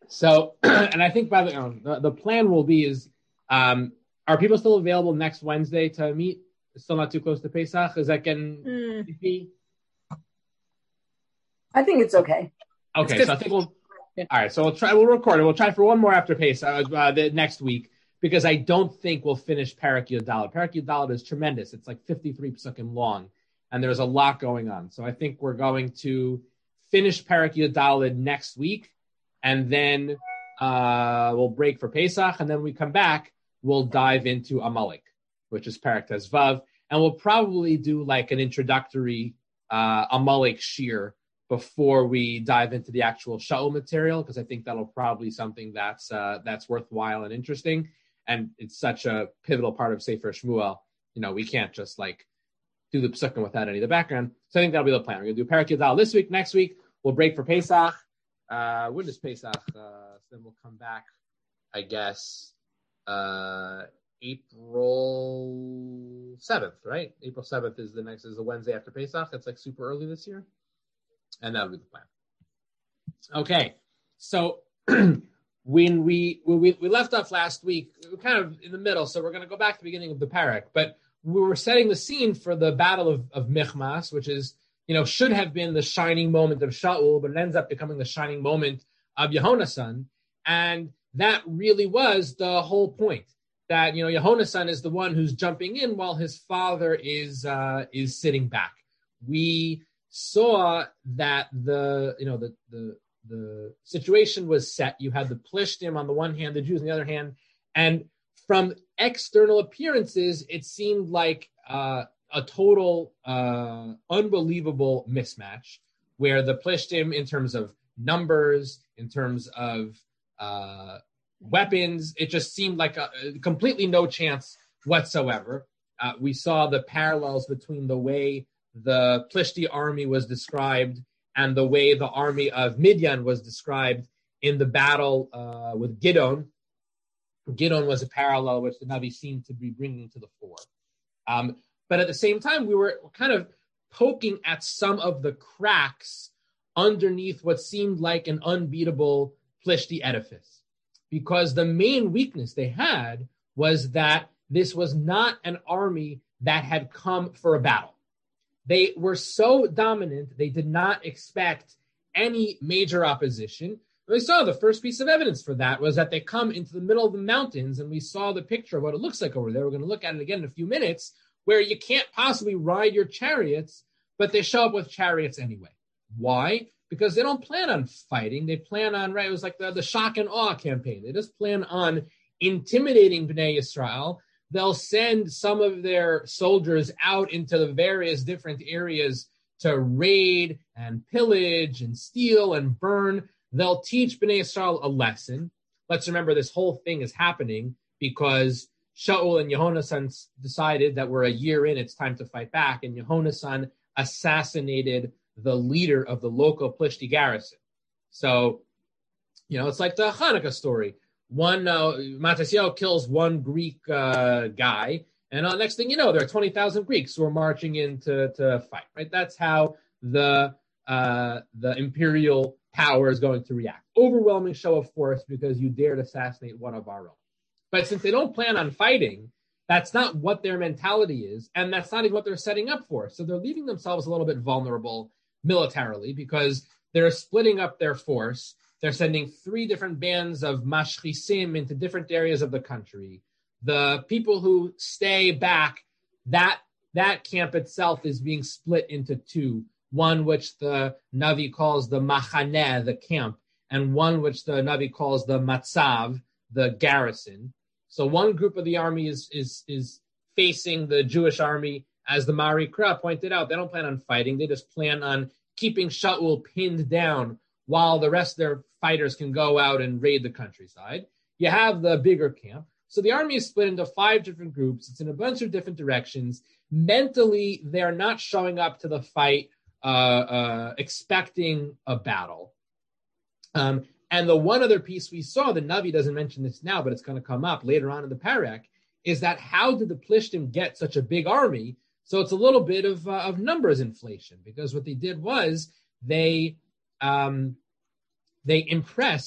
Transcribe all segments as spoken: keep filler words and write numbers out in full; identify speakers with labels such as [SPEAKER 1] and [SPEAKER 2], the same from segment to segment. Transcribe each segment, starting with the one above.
[SPEAKER 1] So, and I think by the, uh, the the plan will be is, um, are people still available next Wednesday to meet? It's still not too close to Pesach. Is that getting
[SPEAKER 2] Mm.
[SPEAKER 1] iffy?
[SPEAKER 2] I think it's okay.
[SPEAKER 1] Okay,
[SPEAKER 2] It's
[SPEAKER 1] so I think we'll. All right, so we'll try. We'll record it. We'll try for one more after Pesach uh, the next week because I don't think we'll finish Parak Yudalad. Parak Yudalad is tremendous. It's like fifty-three psukim long, and there's a lot going on. So I think we're going to finish Parak Yudalad next week, and then uh, we'll break for Pesach, and then we come back. We'll dive into Amalek, which is Parak Tezvav, and we'll probably do like an introductory uh, Amalek shir before we dive into the actual Shaul material, because I think that'll probably be something that's uh, that's worthwhile and interesting. And it's such a pivotal part of Sefer Shmuel. You know, we can't just like do the psukim without any of the background. So I think that'll be the plan. We're going to do Parak Yudal this week. Next week, we'll break for Pesach. Uh, when is Pesach? Uh, so then we'll come back, I guess, uh, April seventh, right? April seventh is the next, is the Wednesday after Pesach. It's like super early this year. And that'll be the plan. Okay, so when we when we we left off last week, we were kind of in the middle, so we're going to go back to the beginning of the parak. But we were setting the scene for the battle of, of Michmas, which is, you know, should have been the shining moment of Shaul, but it ends up becoming the shining moment of Yehonasan. And that really was the whole point. That, you know, Yehonasan is the one who's jumping in while his father is uh, is sitting back. We saw that the you know the the the situation was set. You had the Plishtim on the one hand, the Jews on the other hand, and from external appearances, it seemed like uh, a total uh, unbelievable mismatch, where the Plishtim, in terms of numbers, in terms of uh, weapons, it just seemed like a, completely no chance whatsoever. Uh, we saw the parallels between the way the Plishti army was described and the way the army of Midian was described in the battle uh, with Gidon. Gidon was a parallel which the Navi seemed to be bringing to the fore. Um, but at the same time, we were kind of poking at some of the cracks underneath what seemed like an unbeatable Plishti edifice. Because the main weakness they had was that this was not an army that had come for a battle. They were so dominant, they did not expect any major opposition. We saw the first piece of evidence for that was that they come into the middle of the mountains, and we saw the picture of what it looks like over there. We're going to look at it again in a few minutes, where you can't possibly ride your chariots, but they show up with chariots anyway. Why? Because they don't plan on fighting. They plan on, right, it was like the, the shock and awe campaign. They just plan on intimidating Bnei Yisrael. They'll send some of their soldiers out into the various different areas to raid and pillage and steal and burn. They'll teach Bnei Yisrael a lesson. Let's remember this whole thing is happening because Shaul and Yehonasan decided that we're a year in, it's time to fight back, and Yehonasan assassinated the leader of the local Plishti garrison. So, you know, it's like the Hanukkah story. One, uh, Matasyahu kills one Greek uh, guy, and uh, next thing you know, there are twenty thousand Greeks who are marching in to, to fight, right? That's how the uh, the imperial power is going to react. Overwhelming show of force because you dared assassinate one of our own. But since they don't plan on fighting, that's not what their mentality is, and that's not even what they're setting up for. So they're leaving themselves a little bit vulnerable militarily because they're splitting up their force. They're sending three different bands of mashchisim into different areas of the country. The people who stay back, that that camp itself is being split into two. One which the Navi calls the machaneh, the camp, and one which the Navi calls the matzav, the garrison. So one group of the army is is is facing the Jewish army, as the Marikra pointed out. They don't plan on fighting. They just plan on keeping Shaul pinned down while the rest of their fighters can go out and raid the countryside. You have the bigger camp. So the army is split into five different groups. It's in a bunch of different directions. Mentally, they're not showing up to the fight uh, uh, expecting a battle. Um, and the one other piece we saw, the Navi doesn't mention this now, but it's going to come up later on in the parak, is that how did the Plishtim get such a big army? So it's a little bit of, uh, of numbers inflation, because what they did was they um, they impressed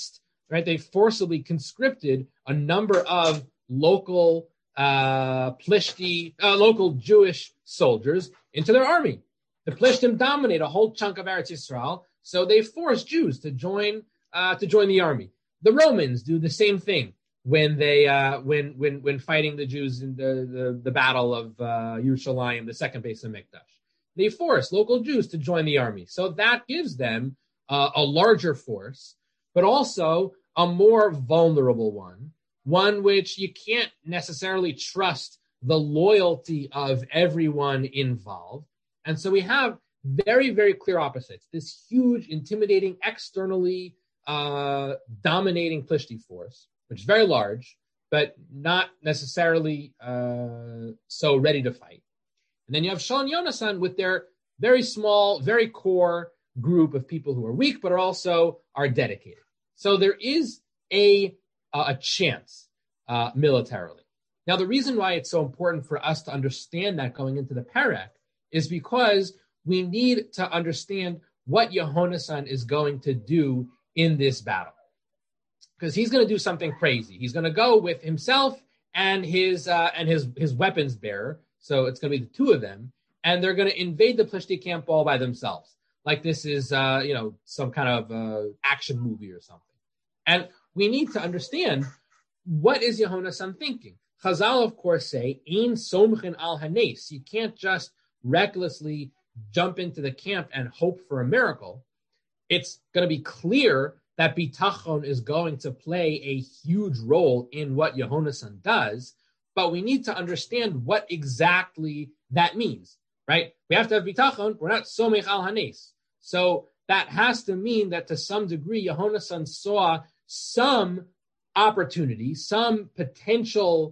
[SPEAKER 1] right? They forcibly conscripted a number of local uh, Plishti, uh, local Jewish soldiers into their army. The Plishtim dominate a whole chunk of Eretz Yisrael, so they force Jews to join uh, to join the army. The Romans do the same thing when they uh, when when when fighting the Jews in the the, the battle of uh, Yerushalayim, the second base of Mikdash. They force local Jews to join the army, so that gives them uh, a larger force, but also a more vulnerable one, one which you can't necessarily trust the loyalty of everyone involved. And so we have very, very clear opposites. This huge, intimidating, externally uh, dominating Plishti force, which is very large, but not necessarily uh, so ready to fight. And then you have Shaul and Yonasan with their very small, very core group of people who are weak, but are also are dedicated. So there is a, a chance uh, militarily. Now, the reason why it's so important for us to understand that going into the Perek is because we need to understand what Yehonasan is going to do in this battle. Because he's going to do something crazy. He's going to go with himself and his uh, and his, his weapons bearer. So it's going to be the two of them. And they're going to invade the Plishti camp all by themselves. Like this is, uh, you know, some kind of uh, action movie or something. And we need to understand, what is Yehonasan thinking? Chazal, of course, say, Ein somchin al hanes. You can't just recklessly jump into the camp and hope for a miracle. It's going to be clear that bitachon is going to play a huge role in what Yehonasan does, but we need to understand what exactly that means, right? We have to have bitachon. We're not somech al hanes. So that has to mean that to some degree, Yehonasan saw some opportunity, some potential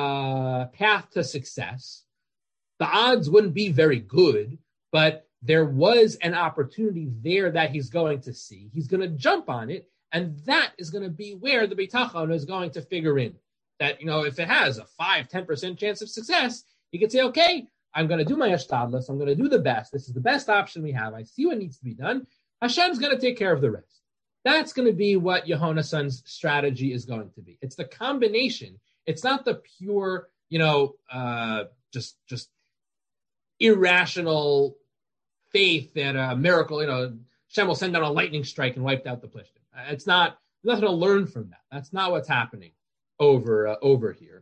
[SPEAKER 1] uh, path to success. The odds wouldn't be very good, but there was an opportunity there that he's going to see. He's going to jump on it, and that is going to be where the bitachon is going to figure in. That, you know, if it has a five, ten percent chance of success, he could say, okay, I'm going to do my ashtadlus. I'm going to do the best. This is the best option we have. I see what needs to be done. Hashem's going to take care of the rest. That's going to be what Yehonasan's strategy is going to be. It's the combination. It's not the pure, you know, uh, just just irrational faith that a miracle, you know, Hashem will send down a lightning strike and wipe out the Plishtim. It's not, nothing to learn from that. That's not what's happening over uh, over here.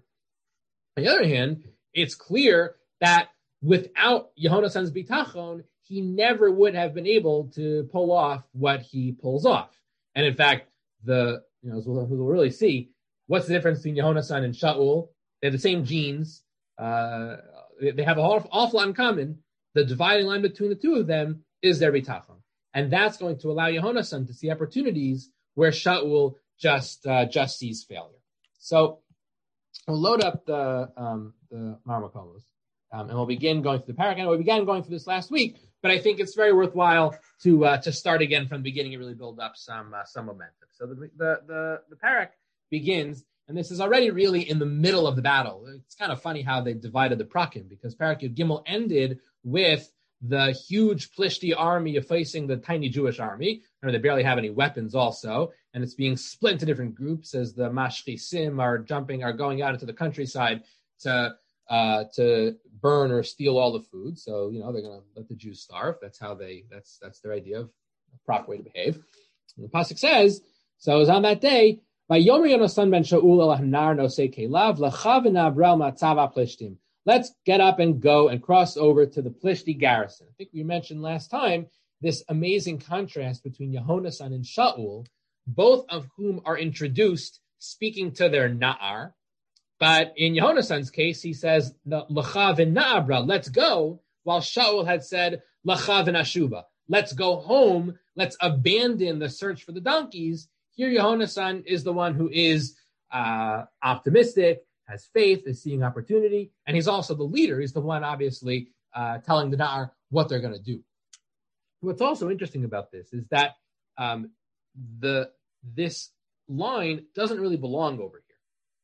[SPEAKER 1] On the other hand, it's clear that without Yehonasan's bitachon, he never would have been able to pull off what he pulls off. And in fact, the you know, as we'll, we'll really see, what's the difference between Yehonasan and Shaul? They have the same genes. Uh, they have an awful lot in common. The dividing line between the two of them is their bitachon. And that's going to allow Yehonasan to see opportunities where Shaul just uh, just sees failure. So we'll load up the um, the Marmakomos, um, and we'll begin going through the paragraph. We began going through this last week, but I think it's very worthwhile to uh, to start again from the beginning and really build up some uh, some momentum. So the the the, the parak begins, and this is already really in the middle of the battle. It's kind of funny how they divided the prakim, because parak Yud Gimel ended with the huge Plishti army facing the tiny Jewish army. Remember, they barely have any weapons also, and it's being split into different groups as the Mashchisim are jumping, are going out into the countryside to uh, to burn or steal all the food. So, you know, they're going to let the Jews starve. That's how they, that's that's their idea of a proper way to behave. And the pasuk says, so it was on that day, by Yomer Yonasan ben Shaul el Hanar nosei kelav lechav v'nabrel matzav Plishtim. Let's get up and go and cross over to the Plishti garrison. I think we mentioned last time this amazing contrast between Yehonasan and Shaul, both of whom are introduced speaking to their Na'ar. But in Yehonasan's case, he says, L'cha v'na'abra, let's go, while Shaul had said, L'cha v'nashuba, let's go home, let's abandon the search for the donkeys. Here Yehonasan is the one who is uh, optimistic, has faith, is seeing opportunity, and he's also the leader. He's the one, obviously, uh, telling the Na'ar what they're going to do. What's also interesting about this is that um, the this line doesn't really belong over here,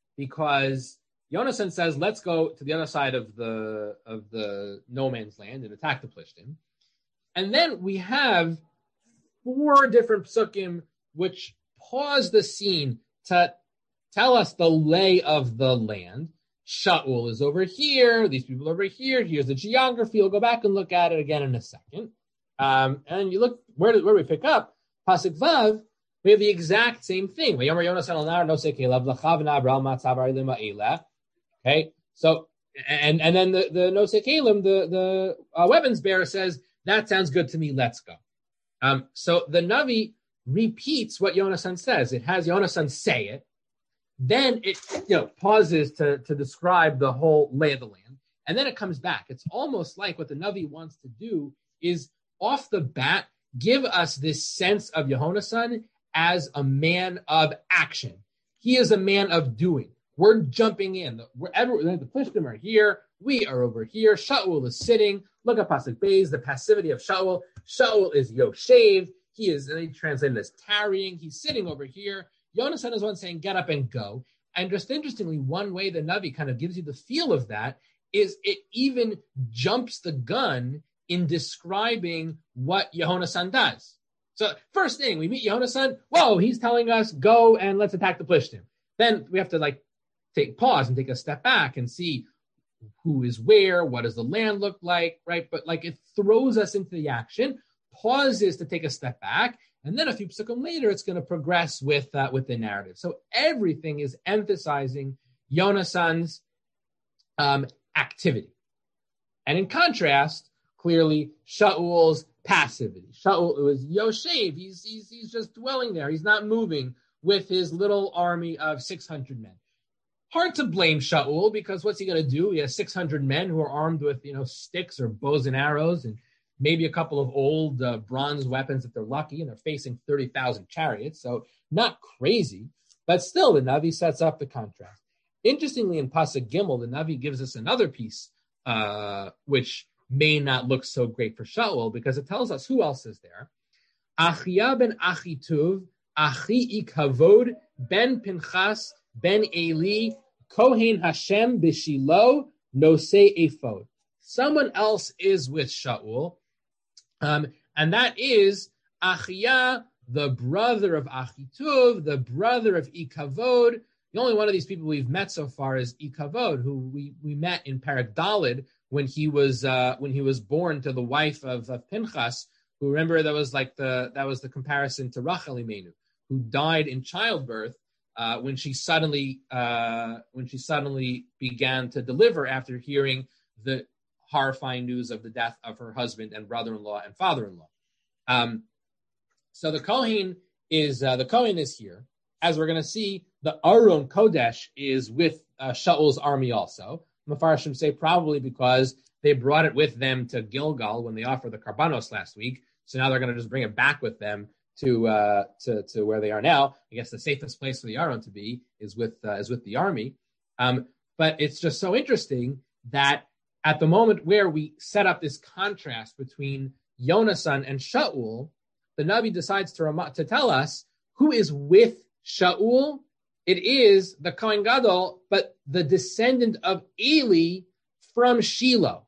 [SPEAKER 1] because Yonasan says, let's go to the other side of the of the no man's land and attack the Plishtim. And then we have four different psukim which pause the scene to tell us the lay of the land. Shaul is over here. These people over here. Here's the geography. We'll go back and look at it again in a second. Um, and you look, where do, where do we pick up? Pasuk Vav, we have the exact same thing. Okay, so, and and then the, the Nosei Kalim, the, the uh, weapons bearer says, that sounds good to me, let's go. Um, so the Navi repeats what Yonasan says. It has Yonasan say it. Then it you know pauses to, to describe the whole lay of the land. And then it comes back. It's almost like what the Navi wants to do is off the bat, give us this sense of Yehonasan as a man of action. He is a man of doing. We're jumping in. Wherever the Plishtim are here, we are over here. Shaul is sitting. Look at Pasuk Beis, the passivity of Shaul. Shaul is Yoshev. He is, they translated as tarrying. He's sitting over here. Yonasan is one saying, get up and go. And just interestingly, one way the Navi kind of gives you the feel of that is it even jumps the gun in describing what Yehonasan does. So first thing, we meet Yehonasan. Whoa, he's telling us, go and let's attack the Plishtim. Then we have to like take pause and take a step back and see who is where, what does the land look like, right? But like it throws us into the action, pauses to take a step back, and then a few psukim later, it's going to progress with uh, with the narrative. So everything is emphasizing Yonasan's um, activity. And in contrast, clearly, Shaul's passivity. Shaul was Yoshev. He's, he's, he's just dwelling there. He's not moving with his little army of six hundred men. Hard to blame Shaul because what's he going to do? He has six hundred men who are armed with, you know, sticks or bows and arrows and maybe a couple of old uh, bronze weapons if they're lucky, and they're facing thirty thousand chariots. So not crazy, but still the Navi sets up the contrast. Interestingly, in Pasuk Gimel, the Navi gives us another piece, uh, which may not look so great for Shaul because it tells us who else is there. Achia ben Achituv, Achi Ikavod, ben Pinchas, ben Eli, Kohen Hashem b'Shilo, Nosei Ephod. Someone else is with Shaul, um, and that is Achia, the brother of Achituv, the brother of Ikavod. The only one of these people we've met so far is Ikavod, who we, we met in Parak Dalid when he was uh, when he was born to the wife of, of Pinchas. Who remember that was like the that was the comparison to Rachel Imenu, who died in childbirth uh, when she suddenly uh, when she suddenly began to deliver after hearing the horrifying news of the death of her husband and brother-in-law and father-in-law. Um, so the Kohen is uh, the Kohen is here. As we're going to see, the Aron Kodesh is with uh, Shaul's army also. Mefarshim say probably because they brought it with them to Gilgal when they offered the Karbanos last week. So now they're going to just bring it back with them to uh, to, to where they are now. I guess the safest place for the Aron to be is with uh, is with the army. Um, but it's just so interesting that at the moment where we set up this contrast between Yonasan and Shaul, the Navi decides to, to tell us who is with Shaul. It is the Kohen Gadol, but the descendant of Eli from Shiloh.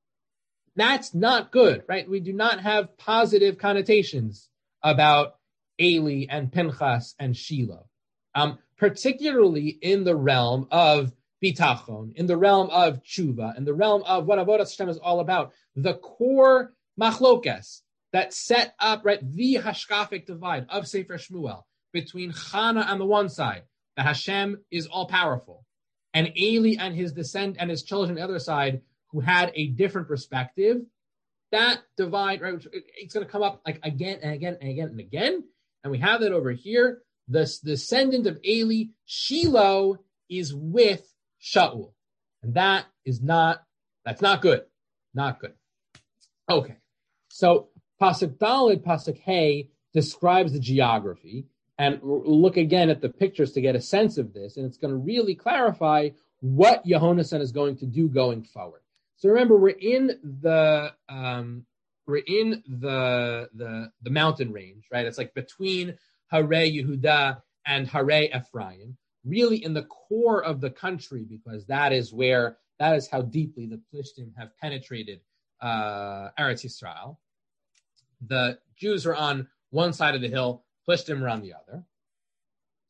[SPEAKER 1] That's not good, right? We do not have positive connotations about Eli and Pinchas and Shiloh, um, particularly in the realm of bitachon, in the realm of tshuva, in the realm of what Avodas Hashem is all about, the core machlokes that set up, right, the hashkafic divide of Sefer Shmuel between Chana on the one side, that Hashem is all-powerful, and Eli and his descent and his children on the other side, who had a different perspective. That divide, right, it's going to come up like again and again and again and again. And we have that over here. The descendant of Eli, Shiloh, is with Shaul. And that is not, that's not good. Not good. Okay. So Pasuk Daled, Pasuk Hey describes the geography. And look again at the pictures to get a sense of this. And it's going to really clarify what Yehonasan is going to do going forward. So remember, we're in the um, we're in the, the the mountain range, right? It's like between Hare Yehuda and Hare Ephraim, really in the core of the country, because that is where that is how deeply the Plishtim have penetrated uh, Eretz Yisrael. The Jews are on one side of the hill, Plishtim are on the other.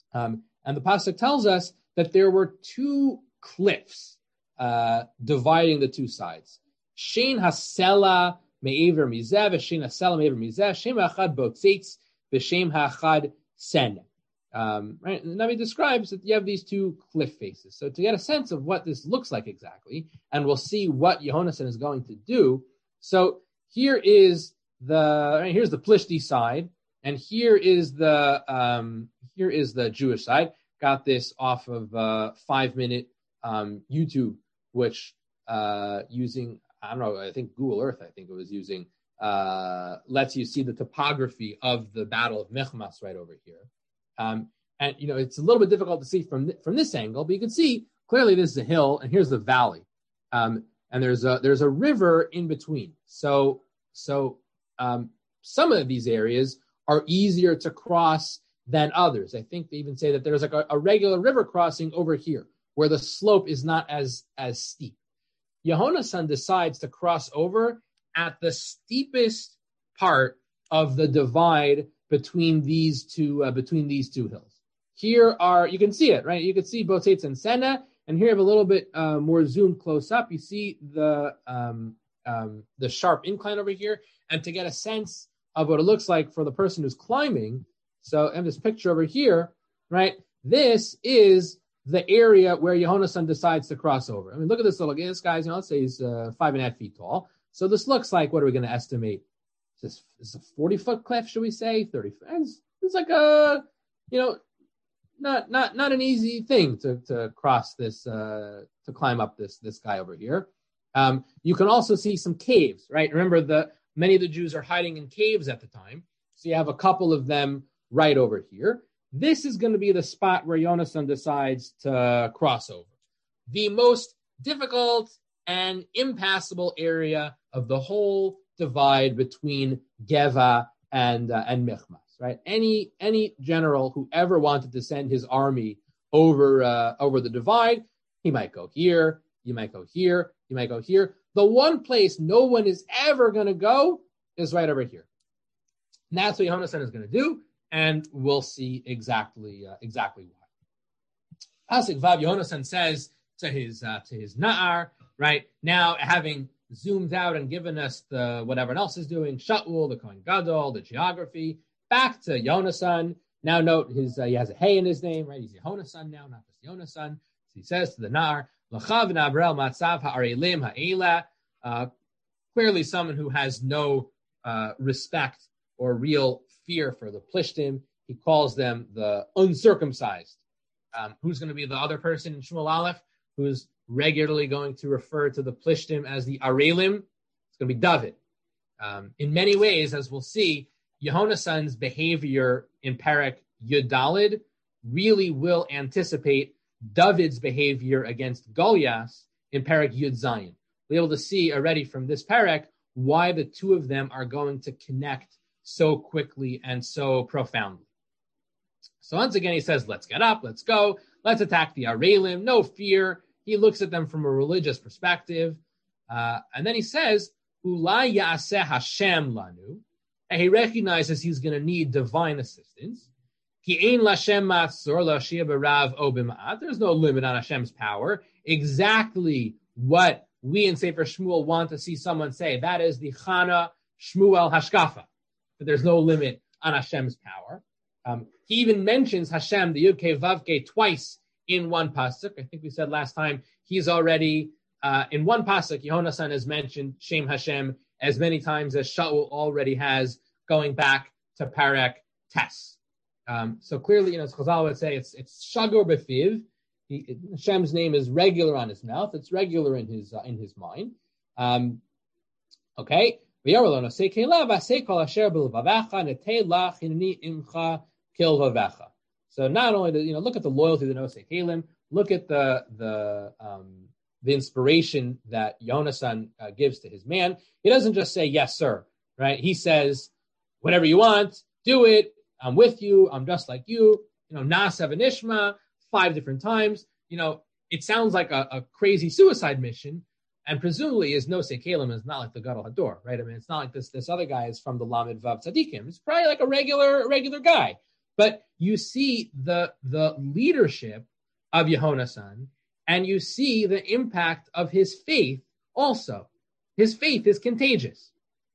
[SPEAKER 1] Um, and the pasuk tells us that there were two cliffs uh, dividing the two sides. Shein hasela me'ever mizeh, v'shein hasela me'ever mizeh, shem ha'achad botzitz, v'shem ha'achad sen. Um, right? And the Navi describes that you have these two cliff faces. So to get a sense of what this looks like exactly, and we'll see what Yehonasan is going to do. So here is the right, here's the Plishti side, and here is the um, here is the Jewish side. Got this off of uh, five minute um, YouTube, which uh, using I don't know, I think Google Earth, I think it was using uh, lets you see the topography of the Battle of Michmas right over here. Um, and, you know, it's a little bit difficult to see from th- from this angle, but you can see clearly this is a hill and here's the valley. Um, and there's a there's a river in between. So so um, some of these areas are easier to cross than others. I think they even say that there's like a, a regular river crossing over here where the slope is not as, as steep. Yehonasan decides to cross over at the steepest part of the divide between these two uh, between these two hills. Here are, you can see it, right? You can see Botzitz and Senna, and here I have a little bit uh, more zoomed close up. You see the um, um, the sharp incline over here, and to get a sense of what it looks like for the person who's climbing, so I have this picture over here, right? This is the area where Yehonasan decides to cross over. I mean, look at this little guy. This guy's, you know, let's say he's uh, five and a half feet tall. So this looks like, what are we going to estimate? Is this a forty-foot cliff, should we say? thirty foot. It's, it's like a, you know, not not not an easy thing to, to cross this, uh, to climb up this this guy over here. Um, you can also see some caves, right? Remember, the many of the Jews are hiding in caves at the time. So you have a couple of them right over here. This is going to be the spot where Yonasan decides to cross over. The most difficult and impassable area of the whole divide between Geva and uh, and Michmas, right? Any any general who ever wanted to send his army over uh, over the divide, he might go here, you might go here, you might go here. The one place no one is ever going to go is right over here. And that's what Yehonasan is going to do, and we'll see exactly uh, exactly why. Pasuk Vav, Yehonasan says to his uh, to his Na'ar, right now, having zoomed out and given us the what everyone else is doing, Shaul, the Kohen Gadol, the geography, back to Yonasan. Now note his uh, he has a hey in his name, right? He's Yehonasan now, not just Yonasan. So he says to the Nar, L'chav v'nabrel matzav ha'arelim ha'ela. Uh, clearly someone who has no uh, respect or real fear for the Plishtim. He calls them the uncircumcised. Um, who's going to be the other person in Shmuel Aleph who's regularly going to refer to the Plishtim as the Arelim? It's going to be David. Um, in many ways, as we'll see, Yehonasan's behavior in Perek Yud Daled really will anticipate David's behavior against Goliath in Perek Yud Zayin. We'll be able to see already from this Perek why the two of them are going to connect so quickly and so profoundly. So once again, he says, let's get up, let's go, let's attack the Arelim, no fear. He looks at them from a religious perspective. Uh, and then he says, Ulai ya'aseh Hashem lanu. And he recognizes he's going to need divine assistance. Ki ein lashem matzor la'ashia b'rav o b'ma'at. There's no limit on Hashem's power. Exactly what we in Sefer Shmuel want to see someone say. That is the Chana Shmuel Hashkafa. But there's no limit on Hashem's power. Um, he even mentions Hashem, the Yud Kei Vav Kei, twice in one pasuk. I think we said last time he's already uh, in one pasuk. Yehonasan has mentioned Shem Hashem as many times as Shaul already has, going back to Perek Tes. Um, so clearly, you know, as Chazal would say, it's it's Shagor Befiv. He, Hashem's name is regular on his mouth. It's regular in his uh, in his mind. Um, okay. So not only do you know, look at the loyalty of the Nosei Kalim, look at the the um, the inspiration that Yonasan uh, gives to his man. He doesn't just say yes, sir, right? He says, whatever you want, do it. I'm with you. I'm just like you. You know, Na'aseh v'nishma five different times. You know, it sounds like a, a crazy suicide mission. And presumably, his Nosei Kalim is not like the Gadol Hador, right? I mean, it's not like this this other guy is from the Lamed Vav Tzadikim. It's probably like a regular regular guy. But you see the, the leadership of Yehonasan, and you see the impact of his faith also. His faith is contagious.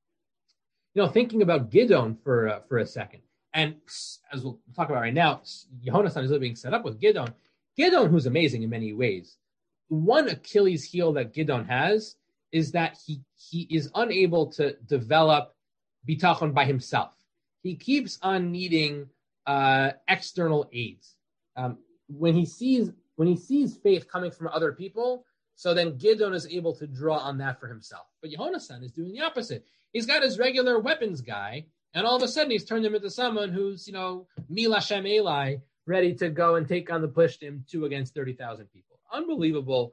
[SPEAKER 1] You know, thinking about Gidon for uh, for a second, and as we'll talk about right now, Yehonasan is being set up with Gidon. Gidon, who's amazing in many ways. One Achilles heel that Gidon has is that he he is unable to develop bitachon by himself. He keeps on needing uh, external aids. Um, when he sees when he sees faith coming from other people, so then Gidon is able to draw on that for himself. But Yehonasan is doing the opposite. He's got his regular weapons guy, and all of a sudden he's turned him into someone who's, you know, Mil Hashem Eli, ready to go and take on the Plishtim two against thirty thousand people. Unbelievable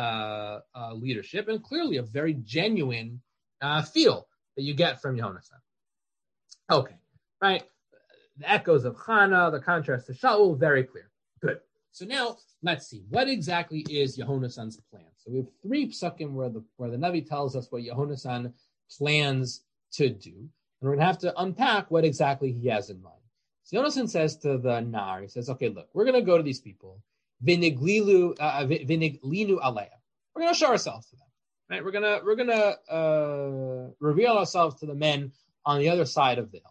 [SPEAKER 1] uh, uh, leadership, and clearly a very genuine uh, feel that you get from Yehonasan. Okay, right? The echoes of Chana, the contrast to Shaul, very clear. Good. So now let's see, what exactly is Yehonasan's plan? So we have three psukim where the where the Navi tells us what Yehonasan plans to do, and we're going to have to unpack what exactly he has in mind. So Yehonasan says to the Nar, he says, okay, look, we're going to go to these people, viniglilu, uh, viniglinu aleya. We're going to show ourselves to them, right? We're going to we're going to uh, reveal ourselves to the men on the other side of the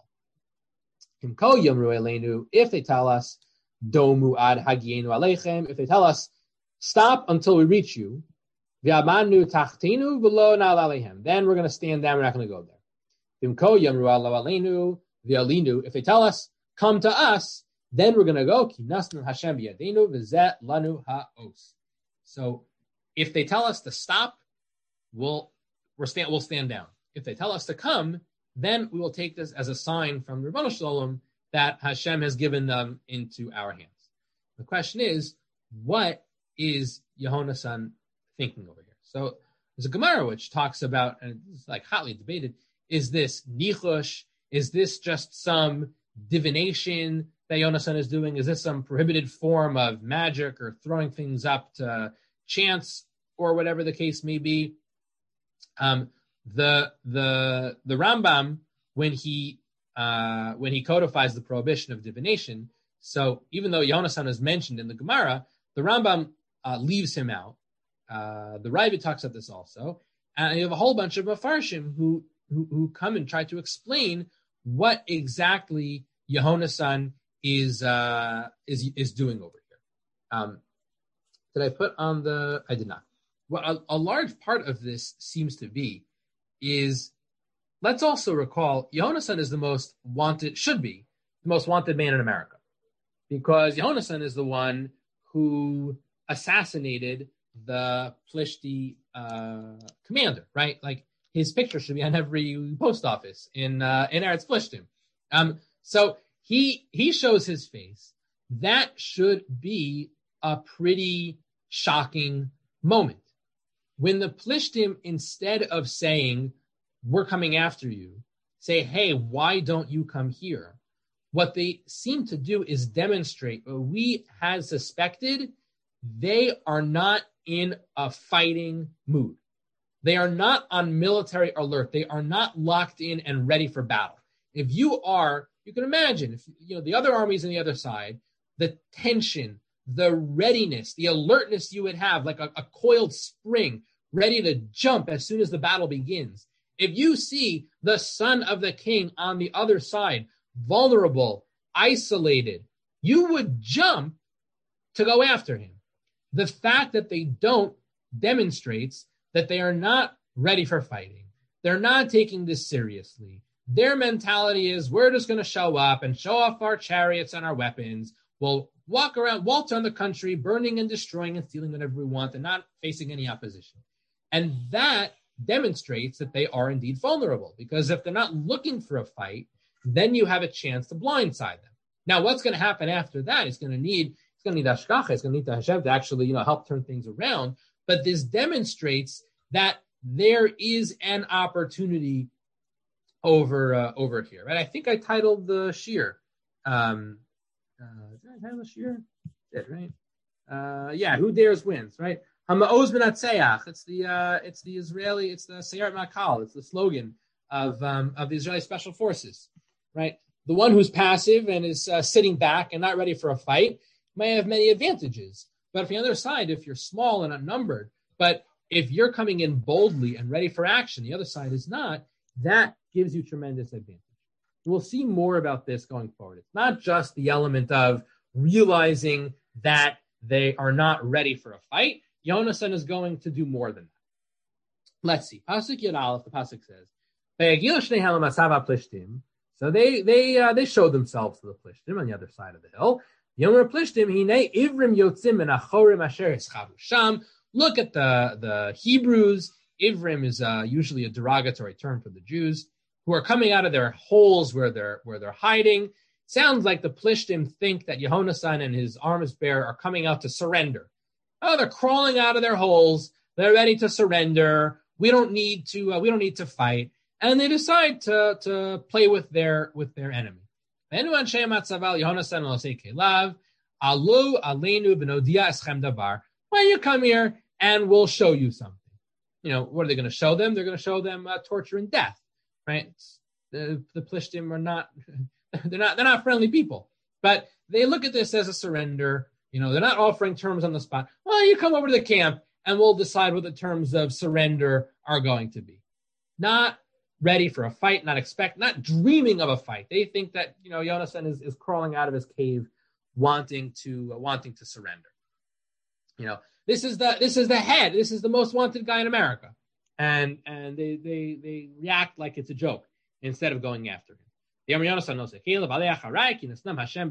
[SPEAKER 1] hill. Kimko yomru eleinu, if they tell us, domu ad hagienu aleichem, if they tell us, stop until we reach you, v'amanu tachtinu v'lo na'al aleihem, then we're going to stand down, we're not going to go there. Kimko yomru alo aleinu v'alinu, if they tell us, come to us, then we're going to go, ki nasnu Hashem b'yadenu v'zeh lanu ha'os. So if they tell us to stop, we'll, we're stand, we'll stand down. If they tell us to come, then we will take this as a sign from the Rebbeinu Shalom that Hashem has given them into our hands. The question is, what is Yehonasan thinking over here? So there's a Gemara which talks about, and it's like hotly debated, is this nichush? Is this just some divination that Yehonasan is doing? Is this some prohibited form of magic or throwing things up to chance or whatever the case may be? Um, the the the Rambam, when he uh, when he codifies the prohibition of divination, so even though Yehonasan is mentioned in the Gemara, the Rambam uh, leaves him out. Uh, the Ravid talks about this also, and you have a whole bunch of Mefarshim who, who who come and try to explain what exactly Yehonasan is uh, is is doing over here. Um, did I put on the? I did not. Well, a, a large part of this seems to be is, let's also recall, Yehonasan is the most wanted, should be the most wanted man in America, because Yehonasan is the one who assassinated the Plishti uh, commander, right? Like his picture should be on every post office in uh, in Eretz Plishtim. Um, so he he shows his face. That should be a pretty shocking moment. When the Plishtim, instead of saying, we're coming after you, say, hey, why don't you come here? What they seem to do is demonstrate what we had suspected. They are not in a fighting mood. They are not on military alert. They are not locked in and ready for battle. If you are, you can imagine, if you know the other armies on the other side, the tension, the readiness, the alertness you would have, like a, a coiled spring, ready to jump as soon as the battle begins. If you see the son of the king on the other side, vulnerable, isolated, you would jump to go after him. The fact that they don't demonstrates that they are not ready for fighting. They're not taking this seriously. Their mentality is, we're just going to show up and show off our chariots and our weapons. We'll walk around, waltz around the country, burning and destroying and stealing whatever we want and not facing any opposition. And that demonstrates that they are indeed vulnerable, because if they're not looking for a fight, then you have a chance to blindside them. Now, what's going to happen after that? It's going to need, it's going to need Hashgacha, it's going to need the Hashem to actually, you know, help turn things around. But this demonstrates that there is an opportunity over uh, over here, right? I think I titled the shir. Um, uh, did I title the shir? Did right? Uh, yeah, who dares wins, right? Hama'oz Menatzeach. It's the uh, it's the Israeli, it's the Seyeret Makal. It's the slogan of um, of the Israeli Special Forces, right? the one who's passive and is uh, sitting back and not ready for a fight may have many advantages. But on the other side, if you're small and outnumbered, but if you're coming in boldly and ready for action, the other side is not, that gives you tremendous advantage. We'll see more about this going forward. It's not just the element of realizing that they are not ready for a fight. Yonasan is going to do more than that. Let's see. Pasuk Yud Aleph, the pasuk says, so they they uh, they showed themselves to the Plishtim on the other side of the hill. Look at the, the Hebrews. Ivrim is uh, usually a derogatory term for the Jews who are coming out of their holes where they're where they're hiding. Sounds like the Plishtim think that Yehonasan and his arms bearer are coming out to surrender. Oh, they're crawling out of their holes. They're ready to surrender. We don't need to. Uh, we don't need to fight. And they decide to, to play with their with their enemy. Why don't you come here and we'll show you something? You know, what are they going to show them? They're going to show them uh, torture and death, right? The, the Plishtim are not, they're not, they're not friendly people, but they look at this as a surrender. You know, they're not offering terms on the spot. Well, you come over to the camp and we'll decide what the terms of surrender are going to be. Not ready for a fight, not expect, not dreaming of a fight. They think that, you know, Yonasan is, is crawling out of his cave, wanting to uh, wanting to surrender. You know, this is the this is the head. This is the most wanted guy in America, and and they they they react like it's a joke instead of going after him. The Yonasan knows it. It's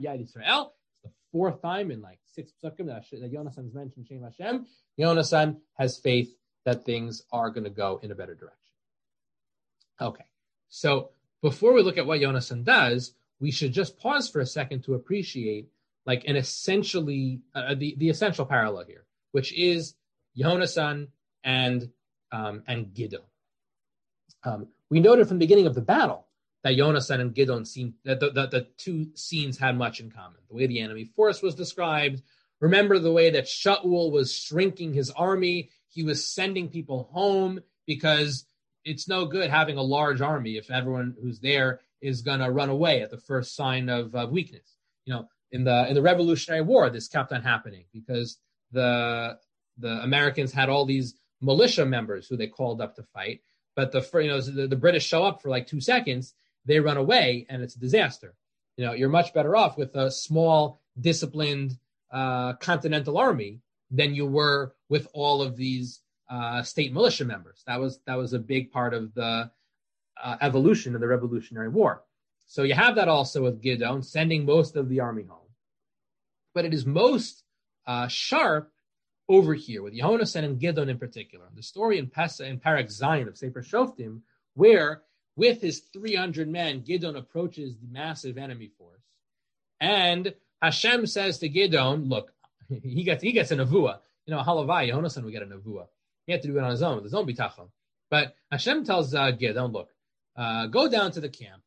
[SPEAKER 1] the fourth time in like six psukim that, that Yonasan has mentioned Shem Hashem. Yonasan has faith that things are going to go in a better direction. Okay, so before we look at what Yonasan does, we should just pause for a second to appreciate like an essentially, uh, the, the essential parallel here, which is Yonasan and um, and Gidon. Um, we noted from the beginning of the battle that Yonasan and Gidon seemed, that the, the, the two scenes had much in common. The way the enemy force was described. Remember the way that Shaul was shrinking his army. He was sending people home because it's no good having a large army if everyone who's there is going to run away at the first sign of uh, weakness. You know, in the in the Revolutionary War, this kept on happening because the the Americans had all these militia members who they called up to fight, but the you know the, the British show up for like two seconds, they run away, and it's a disaster. You know, you're much better off with a small, disciplined uh, continental army than you were with all of these Uh, state militia members. That was that was a big part of the uh, evolution of the Revolutionary War. So you have that also with Gidon sending most of the army home. But it is most uh, sharp over here with Yehonasan and Gidon in particular. The story in Pesa in Parak Zayin of Sefer Shoftim, where with his three hundred men, Gidon approaches the massive enemy force, and Hashem says to Gidon, "Look, he gets he gets a nevuah. You know, halavai Yehonasan will get a nevuah. He had to do it on his own, with his own bitachon. But Hashem tells uh, Gidon, look, uh, go down to the camp.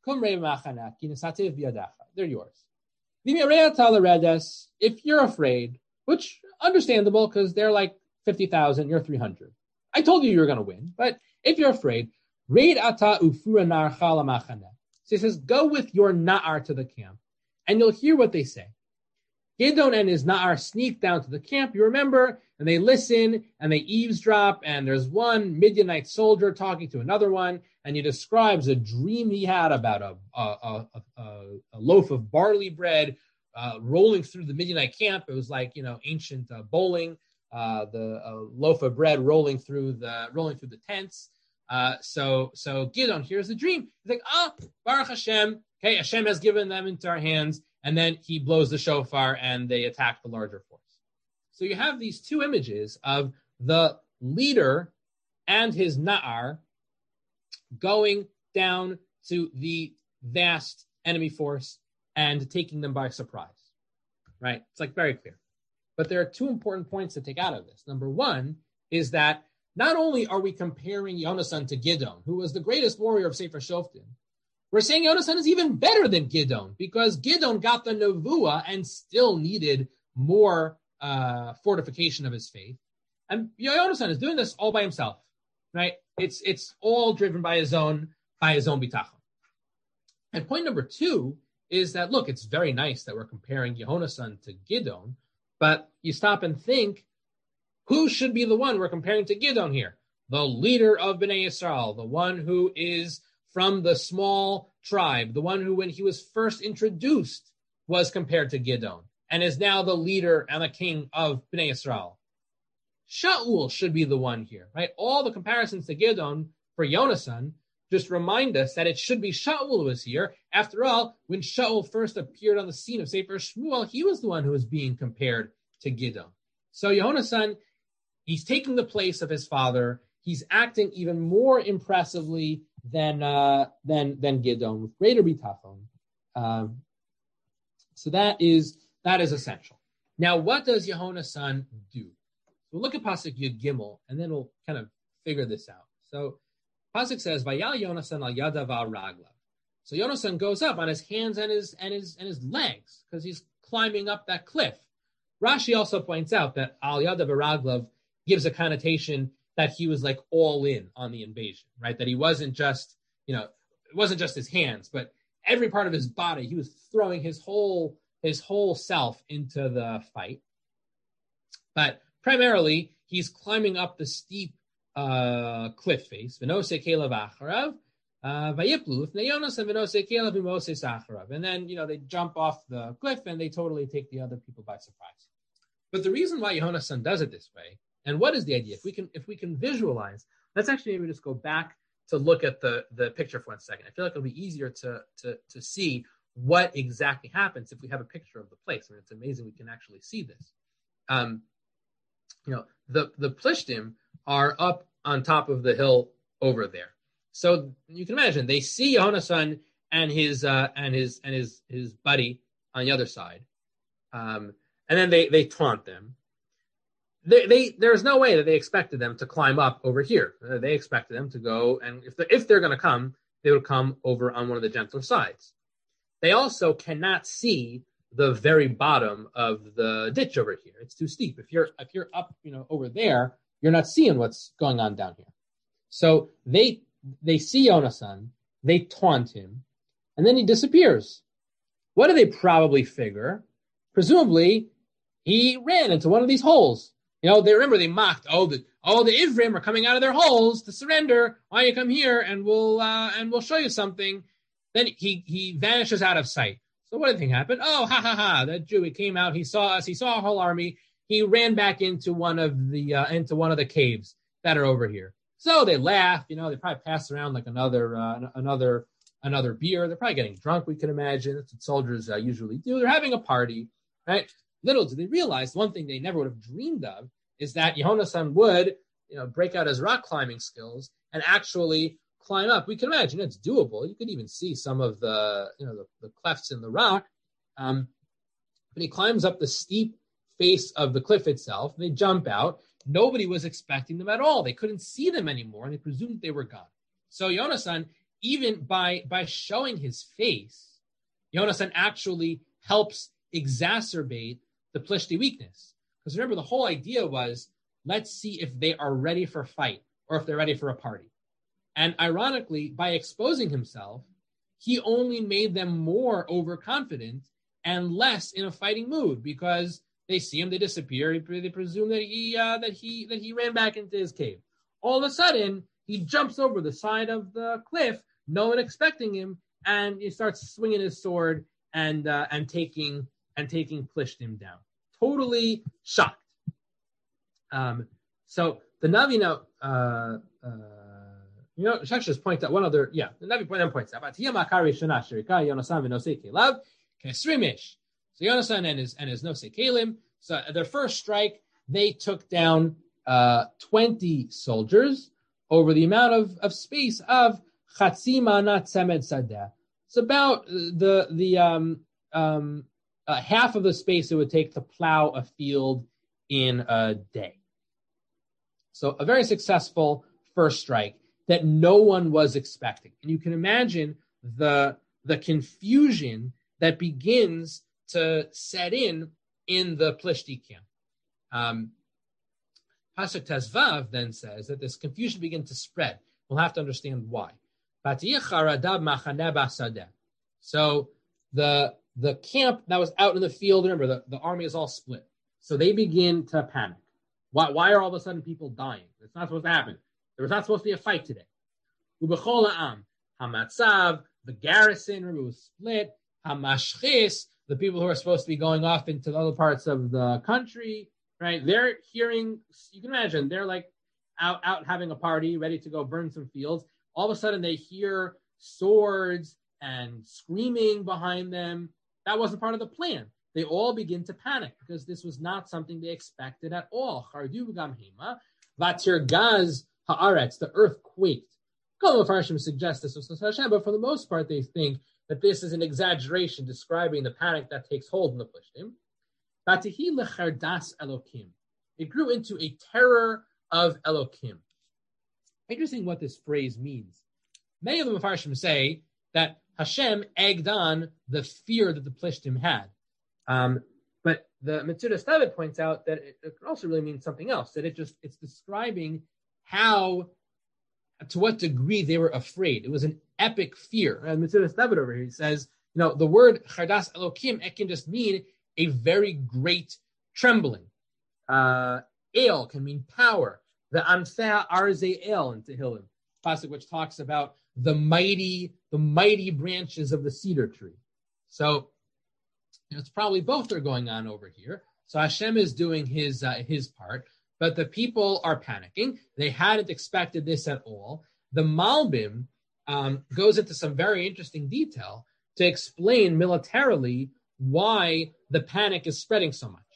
[SPEAKER 1] They're yours. If you're afraid, which understandable because they're like fifty thousand, you're three hundred. I told you you were going to win, but if you're afraid, raid ata ufura narcha lamachana. So he says, go with your na'ar to the camp, and you'll hear what they say. Gidon and his na'ar sneak down to the camp, you remember, and they listen, and they eavesdrop, and there's one Midianite soldier talking to another one, and he describes a dream he had about a, a, a, a, a loaf of barley bread uh, rolling through the Midianite camp. It was like, you know, ancient uh, bowling, uh, the uh, loaf of bread rolling through the rolling through the tents. Uh, so, so Gidon hears the dream. He's like, ah, Baruch Hashem, okay, Hashem has given them into our hands. And then he blows the shofar and they attack the larger force. So you have these two images of the leader and his na'ar going down to the vast enemy force and taking them by surprise, right? It's like very clear. But there are two important points to take out of this. Number one is that not only are we comparing Yonasan to Gidon, who was the greatest warrior of Sefer Shoftim, we're saying Yonasan is even better than Gidon because Gidon got the nevuah and still needed more uh, fortification of his faith. And Yonasan is doing this all by himself, right? It's it's all driven by his own by his own bitachon. And point number two is that, look, it's very nice that we're comparing Yehonasan to Gidon, but you stop and think, who should be the one we're comparing to Gidon here? The leader of Bnei Yisrael, the one who is from the small tribe, the one who, when he was first introduced, was compared to Gidon, and is now the leader and the king of Bnei Yisrael. Shaul should be the one here, right? All the comparisons to Gidon for Yonasan just remind us that it should be Shaul who was here. After all, when Shaul first appeared on the scene of Sefer Shmuel, he was the one who was being compared to Gidon. So Yonasan, he's taking the place of his father. He's acting even more impressively than uh, than than Gidon, with greater bitachon. Um, so that is that is essential. Now, what does Yehonasan do? We'll look at Pasuk Yud Gimel, and then we'll kind of figure this out. So Pasuk says, "Vayal Yonasan al yadav al raglav." So Yonasan goes up on his hands and his and his and his legs because he's climbing up that cliff. Rashi also points out that al yadav al raglav gives a connotation that he was like all in on the invasion, right? That he wasn't just, you know, it wasn't just his hands, but every part of his body. He was throwing his whole his whole self into the fight. But primarily, he's climbing up the steep uh, cliff face. V'nosei kelev acharav, vayiplu l'fnei Yonasan v'nosei kelev v'mosei acharav. And then, you know, they jump off the cliff and they totally take the other people by surprise. But the reason why Yehonasan does it this way, and what is the idea? If we can, if we can visualize, let's actually maybe just go back to look at the, the picture for one second. I feel like it'll be easier to, to, to see what exactly happens if we have a picture of the place. I mean, it's amazing we can actually see this. Um, you know, the, the Plishtim are up on top of the hill over there. So you can imagine they see Yehonasan and his uh, and his and his his buddy on the other side, um, and then they they taunt them. They, they, there's no way that they expected them to climb up over here. Uh, they expected them to go, and if they're, if they're going to come, they would come over on one of the gentler sides. They also cannot see the very bottom of the ditch over here. It's too steep. If you're if you're up, you know, over there, you're not seeing what's going on down here. So they they see Yonasan, they taunt him, and then he disappears. What do they probably figure? Presumably, he ran into one of these holes. You know, they remember they mocked, oh, the oh the Ivrim are coming out of their holes to surrender. Why don't you come here and we'll uh, and we'll show you something? Then he he vanishes out of sight. So what do you think happened? Oh, ha ha ha! That Jew, he came out, he saw us, he saw a whole army. He ran back into one of the uh, into one of the caves that are over here. So they laugh. You know, they probably pass around like another uh, another another beer. They're probably getting drunk. We can imagine that's what soldiers uh, usually do. They're having a party, right? Little do they realize, one thing they never would have dreamed of is that Yehonasan would, you know, break out his rock climbing skills and actually climb up. We can imagine it's doable. You could even see some of the, you know, the, the clefts in the rock. Um, but he climbs up the steep face of the cliff itself. They jump out. Nobody was expecting them at all. They couldn't see them anymore, and they presumed they were gone. So Yonasan, even by by showing his face, Yonasan actually helps exacerbate the Plishti weakness. Because remember, the whole idea was, let's see if they are ready for fight or if they're ready for a party. And ironically, by exposing himself, he only made them more overconfident and less in a fighting mood, because they see him, they disappear, they presume that he uh, that he that he ran back into his cave. All of a sudden, he jumps over the side of the cliff, no one expecting him, and he starts swinging his sword and uh, and taking and taking Plishtim down. Totally shocked. Um, so the Navi now, uh, uh, you know, Shach just points out one other, yeah, the Navi point, points out, so Yonasan and his and his Nosei Kalim, so at their first strike, they took down uh, twenty soldiers over the amount of, of space of Chatzi Manat Semed Sadeh. It's about the the um um uh, half of the space it would take to plow a field in a day. So a very successful first strike that no one was expecting. And you can imagine the the confusion that begins to set in in the Plishti camp. Um, Pasuk Tezvav then says that this confusion begins to spread. We'll have to understand why. So the the camp that was out in the field, remember, the, the army is all split. So they begin to panic. Why, why are all of a sudden people dying? It's not supposed to happen. There was not supposed to be a fight today. Ubechol ha'am, hamatzav, the garrison, remember, it was split. Hamashchis, the people who are supposed to be going off into the other parts of the country, right? They're hearing, you can imagine, they're like out, out having a party, ready to go burn some fields. All of a sudden they hear swords and screaming behind them. That wasn't part of the plan. They all begin to panic because this was not something they expected at all. Chardu v'gamhema, vatirgaz haaretz, the earth quaked. Kol Mefarshim suggest this was Hashem, but for the most part they think that this is an exaggeration describing the panic that takes hold in the Plishtim. Vatihi lechardas Elokim. It grew into a terror of Elokim. Interesting what this phrase means. Many of the Mefarshim say that Hashem egged on the fear that the Plishtim had. Um, but the Metzudas David points out that it, it could also really mean something else, that it just, it's describing how, to what degree they were afraid. It was an epic fear. And Metzudas David over here, he says, you know, the word Chardas Elokim, it can just mean a very great trembling. Uh, El can mean power. The Anfea Arze El in Tehillim, pasuk which talks about the mighty, the mighty branches of the cedar tree. So it's probably both are going on over here. So Hashem is doing his uh, his part, but the people are panicking. They hadn't expected this at all. The Malbim um, goes into some very interesting detail to explain militarily why the panic is spreading so much.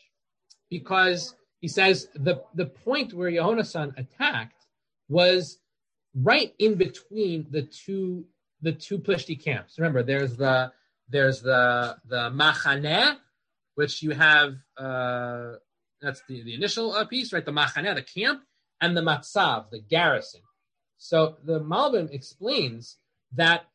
[SPEAKER 1] Because he says the, the point where Yehonasan attacked was right in between the two the two Plishti camps. Remember, there's the There's the the Machaneh, which you have, uh, that's the, the initial uh, piece, right? The Machaneh, the camp, and the Matzav, the garrison. So the Malbim explains that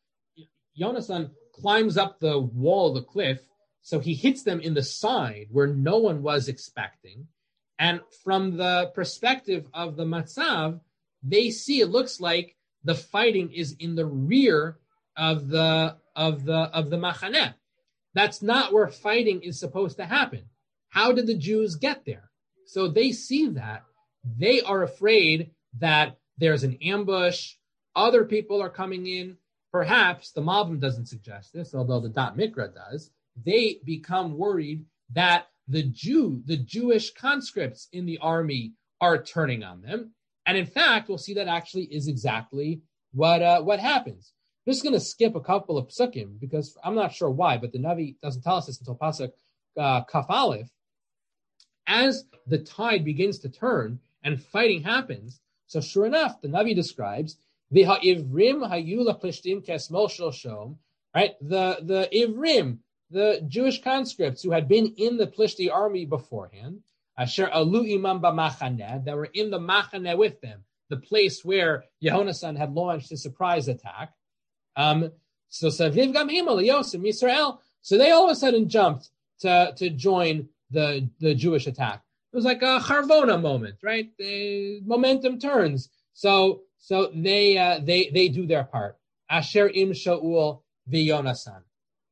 [SPEAKER 1] Yonasan climbs up the wall of the cliff, so he hits them in the side where no one was expecting. And from the perspective of the Matzav, they see it looks like the fighting is in the rear of the of the of the Machaneh. That's not where fighting is supposed to happen. How did the Jews get there? So they see that. They are afraid that there's an ambush. Other people are coming in. Perhaps the Malbim doesn't suggest this, although the Da'at Mikra does. They become worried that the Jew, the Jewish conscripts in the army are turning on them. And in fact, we'll see that actually is exactly what uh, what happens. I'm just going to skip a couple of psukim because I'm not sure why, but the Navi doesn't tell us this until Pasuk uh, Kaf Aleph. As the tide begins to turn and fighting happens, so sure enough, the Navi describes the ha'ivrim hayula plishtim kesmol shloshom, right? The the ivrim, the Jewish conscripts who had been in the Plishti army beforehand, asher alu imam b'machaneh, that were in the machaneh with them, the place where Yehonasan had launched his surprise attack. Um, so Saviv Gamhim Yosim Yisrael. So they all of a sudden jumped to, to join the, the Jewish attack. It was like a Charvona moment, right? The momentum turns. So so they uh, they they do their part. Asher im Shaul v'Yonasan.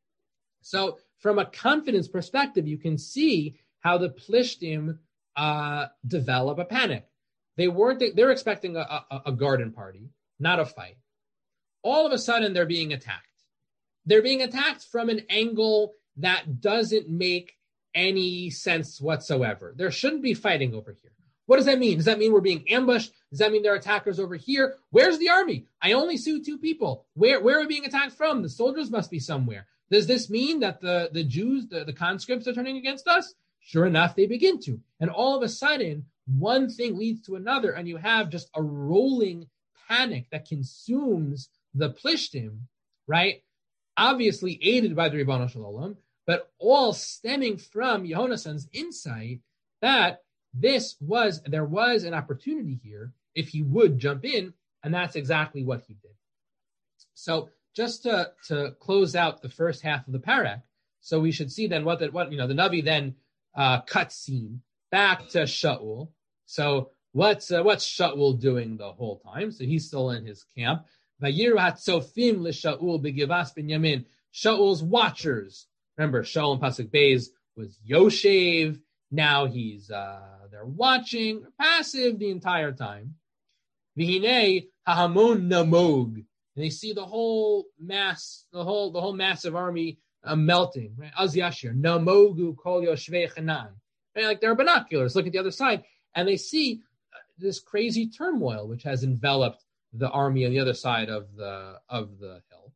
[SPEAKER 1] So from a confidence perspective, you can see how the Plishtim uh, develop a panic. They weren't. They were expecting a, a, a garden party, not a fight. All of a sudden, they're being attacked. They're being attacked from an angle that doesn't make any sense whatsoever. There shouldn't be fighting over here. What does that mean? Does that mean we're being ambushed? Does that mean there are attackers over here? Where's the army? I only see two people. Where, where are we being attacked from? The soldiers must be somewhere. Does this mean that the, the Jews, the, the conscripts are turning against us? Sure enough, they begin to. And all of a sudden, one thing leads to another, and you have just a rolling panic that consumes the Plishtim, right? Obviously aided by the Ribono Shel Olam, but all stemming from Yehonasan's insight that this was, there was an opportunity here if he would jump in, and that's exactly what he did. So just to, to close out the first half of the parak, so we should see then what that what you know the Navi then uh, cut scene back to Shaul. So what's uh, what's Shaul doing the whole time? So he's still in his camp. Vayiru hatzofim l'Shaul begivas Binyamin. Shaul's watchers. Remember, Shaul in Pasuk Beis was Yoshev. Now he's uh, they're watching, passive the entire time. V'hinei hahamon namog, and they see the whole mass, the whole the whole massive army uh, melting. Right? Az yashir namogu kol yoshvei Chanan. Right? Like they're binoculars, look at the other side, and they see uh, this crazy turmoil which has enveloped the army on the other side of the of the hill.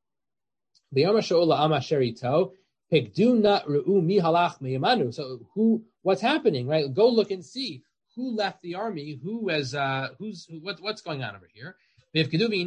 [SPEAKER 1] So who? What's happening? Right? Go look and see who left the army. Who has? Uh, who's? Who, what, what's going on over here? They probably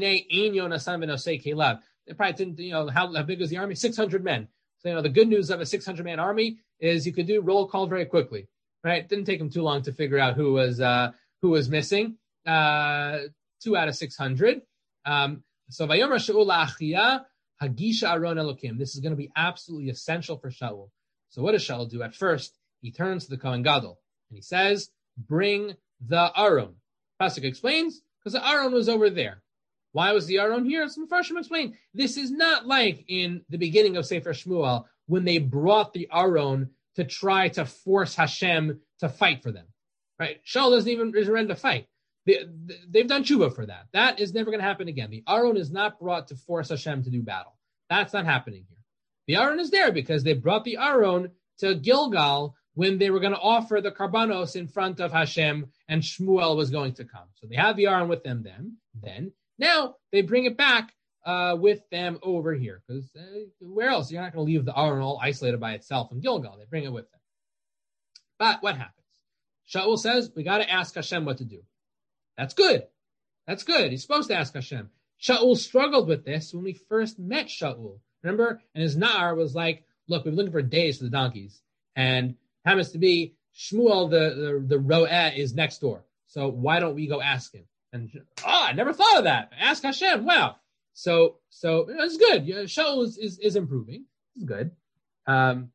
[SPEAKER 1] didn't. You know how, how big was the army? Six hundred men. So you know the good news of a six hundred man army is you could do roll call very quickly. Right? It didn't take them too long to figure out who was uh, who was missing. Uh, two out of six hundred. Um, so Vayomer Shaul la'Achiyah Hagisha Aron Elokim. This is going to be absolutely essential for Shaul. So what does Shaul do? At first, he turns to the Kohen Gadol and he says, "Bring the Aron." Pasuk explains, because the Aron was over there. Why was the Aron here? Some Mepharshim explain. This is not like in the beginning of Sefer Shmuel when they brought the Aron to try to force Hashem to fight for them. Right? Shaul doesn't even is ready to fight. They, they've done tshuva for that. That is never going to happen again. The Aron is not brought to force Hashem to do battle. That's not happening here. The Aron is there because they brought the Aron to Gilgal when they were going to offer the karbanos in front of Hashem, and Shmuel was going to come. So they have the Aron with them then. Then now they bring it back uh, with them over here, because uh, where else? You're not going to leave the Aron all isolated by itself in Gilgal. They bring it with them. But what happens? Shaul says, we got to ask Hashem what to do. That's good. That's good. He's supposed to ask Hashem. Shaul struggled with this when we first met Shaul. Remember? And his Na'ar was like, look, we've been looking for days for the donkeys. And happens to be Shmuel, the, the, the Ro'eh, is next door. So why don't we go ask him? And, oh, I never thought of that. Ask Hashem. Wow. So, so it's good. Shaul is, is, is improving. It's good. Um,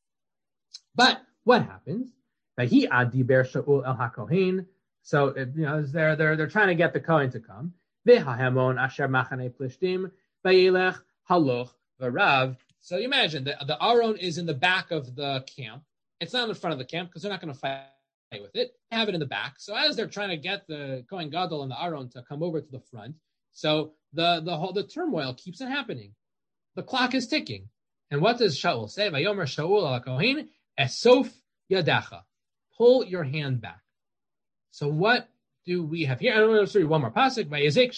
[SPEAKER 1] but what happens? Vahi adiber Shaul el HaKohen. So, you know, they're, they're, they're trying to get the Kohen to come. V'hahamon asher machane plishtim v'yelech haloch v'rav. So you imagine, the, the Aron is in the back of the camp. It's not in front of the camp because they're not going to fight with it. They have it in the back. So as they're trying to get the Kohen Gadol and the Aron to come over to the front, so the, the whole the turmoil keeps on happening. The clock is ticking. And what does Shaul say? Vayomer Shaul al Kohen esof yadacha. Pull your hand back. So what do we have here? I don't want to read one more pasuk.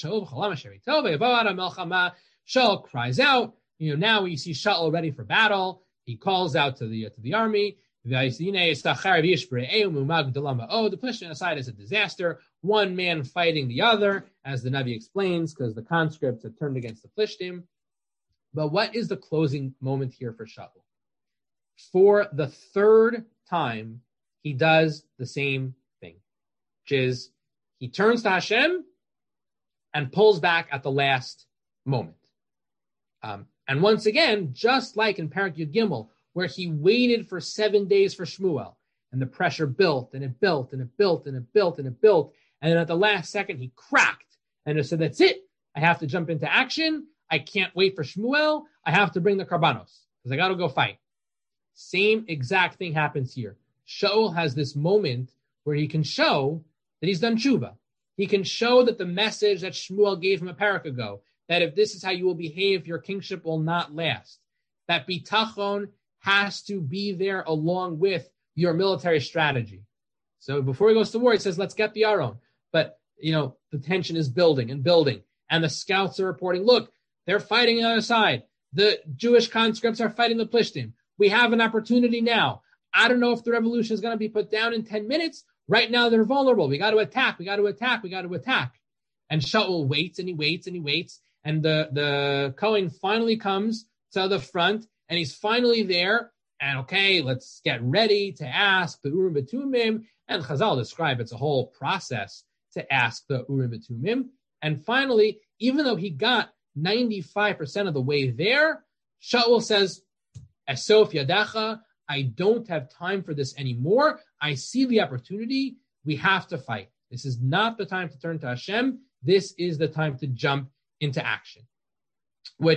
[SPEAKER 1] Shaul cries out. You know, now we see Shaul ready for battle. He calls out to the to the army. The Plishtim side is a disaster. One man fighting the other, as the Navi explains, because the conscripts have turned against the Plishtim. But what is the closing moment here for Shaul? For the third time, he does the same thing, which is he turns to Hashem and pulls back at the last moment. Um, and once again, just like in Parak Yud Gimel, where he waited for seven days for Shmuel, and the pressure built, and it built, and it built, and it built, and it built, and then at the last second, he cracked, and said, that's it. I have to jump into action. I can't wait for Shmuel. I have to bring the karbanos, because I got to go fight. Same exact thing happens here. Shaul has this moment where he can show that he's done tshuva. He can show that the message that Shmuel gave him a parak ago, that if this is how you will behave, your kingship will not last. That bitachon has to be there along with your military strategy. So before he goes to war, he says, let's get the Aron. But, you know, the tension is building and building. And the scouts are reporting, look, they're fighting the other side. The Jewish conscripts are fighting the Plishtim. We have an opportunity now. I don't know if the revolution is going to be put down in ten minutes. Right now, they're vulnerable. We got to attack. We got to attack. We got to attack. And Shaul waits and he waits and he waits. And the, the Kohen finally comes to the front and he's finally there. And okay, let's get ready to ask the Urim V'Tumim. And Chazal describe it's a whole process to ask the Urim V'Tumim. And finally, even though he got ninety-five percent of the way there, Shaul says, Esof Yadacha, I don't have time for this anymore. I see the opportunity. We have to fight. This is not the time to turn to Hashem. This is the time to jump into action. Which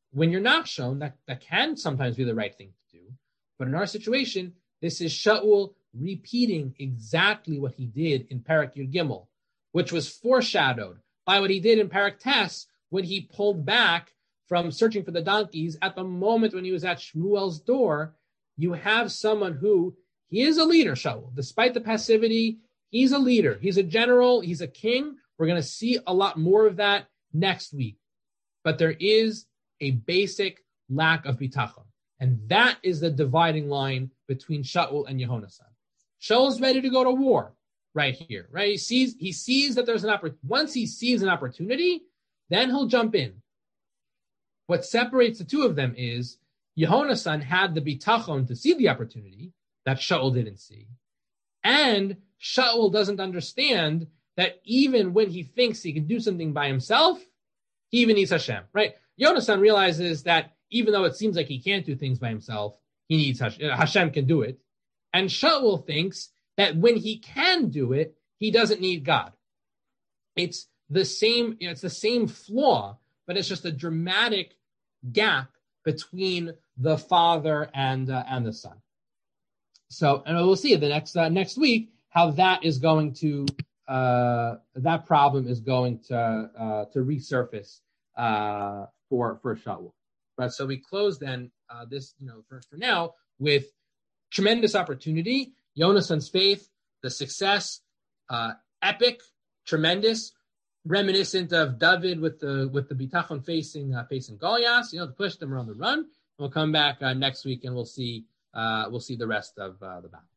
[SPEAKER 1] when you're not shown, that, that can sometimes be the right thing to do. But in our situation, this is Shaul repeating exactly what he did in Parak Yud Gimel, which was foreshadowed by what he did in Parak Tes when he pulled back from searching for the donkeys at the moment when he was at Shmuel's door. You have someone who, he is a leader, Shaul. Despite the passivity, he's a leader. He's a general. He's a king. We're going to see a lot more of that next week. But there is a basic lack of bitachon. And that is the dividing line between Shaul and Yehonasan. Shaul's ready to go to war right here, right? He sees, he sees that there's an opportunity. Once he sees an opportunity, then he'll jump in. What separates the two of them is Yehonasan had the bitachon to see the opportunity that Shaul didn't see. And Shaul doesn't understand that even when he thinks he can do something by himself, he even needs Hashem, right? Yehonasan realizes that even though it seems like he can't do things by himself, he needs Hashem. Hashem can do it. And Shaul thinks that when he can do it, he doesn't need God. It's the same, you know, it's the same flaw, but it's just a dramatic gap between the father and uh, and the son. So, and we'll see the next uh, next week how that is going to uh, that problem is going to uh, to resurface uh, for for Shaul. But so we close then uh, this, you know, for, for now with tremendous opportunity, Yonasan's faith, the success, uh, epic, tremendous, reminiscent of David with the with the bitachon facing uh, facing Goliath, you know, to push them around the run. We'll come back uh, next week and we'll see uh, we'll see the rest of uh, the battle.